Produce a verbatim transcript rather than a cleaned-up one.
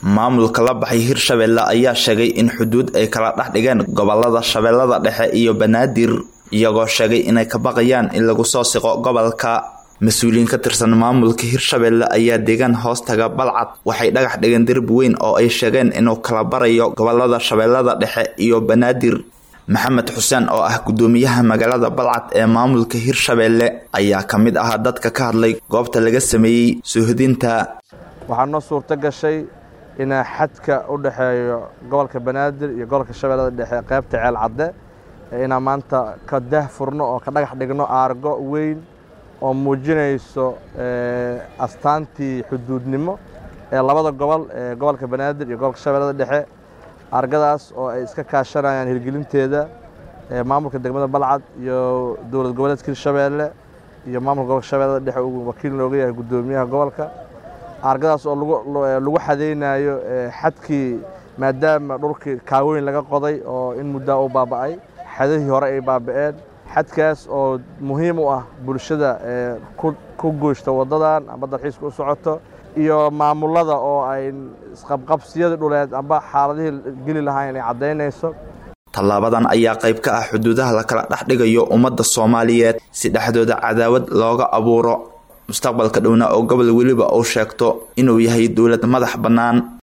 maamulka la baxay Hirshabelle ayaa sheegay in xuduud ay kala dhaxdhigeen gobolada Shabeellada Dhexe iyo Banaadir iyagoo sheegay inay ka baqayaan in lagu soo siqo gobolka. Mas'uuliyiin ka tirsan maamulka Hirshabelle ayaa deegaan hoostaga Balcad waxay dhagax dhigeen darbi weyn oo ay sheegeen inuu kala barayo gobolada Shabeellada Dhexe iyo Banaadir. Maxamed Xuseen oo ah gudoomiyaha magaalada Balcad ee maamulka Hirshabelle ayaa kamid ah dadka ka hadlay goobta laga sameeyay suuhdinta. waxaan noo suurta gashay in xadka u dhaxeeyo gobolka Banaadir iyo gobolka Shabeellada Dhexe qaybta Ceel Cadde ina maanta ka daahfurno oo ka dhagax dhigno aargo weyn oo muujinayso ee astaantii xuduudnimo ee labada gobol ee gobolka Banaadir iyo gobolka Shabeellada Dhexe. argadaas oo ay iska kaashanayaan hirgelinteeda ee maamulka degmada Balcad iyo dowlad goboleedka Hirshabelle iyo maamulka gobolka Shabeellada Dhexe uu wakiil looga yahay gudoomiyaha gobolka. argadaas oo lagu lagu xadeynayo xadkii maadaama dhulkii kaaweyn laga qoday oo in muddo u baaba'ay xadadii hore ay baaba'een. xadkaas oo muhiim u ah bulshada ee ku gooshta wadadan ama dalxiiska u socoto iyo maamulada oo ay isqabqabsiyada dhuleed amba xaaladihii geli lahayn ay cadeynayso. Tallaabadan ayaa qayb ka ah xuduudaha la kala dhaxdhigayo ummadda Soomaaliyeed si dhaxdooda cadaawad looga abuuro mustaqbalka dhowna oo gobol waliba uu sheegto inuu yahay dawlad madax bannaan.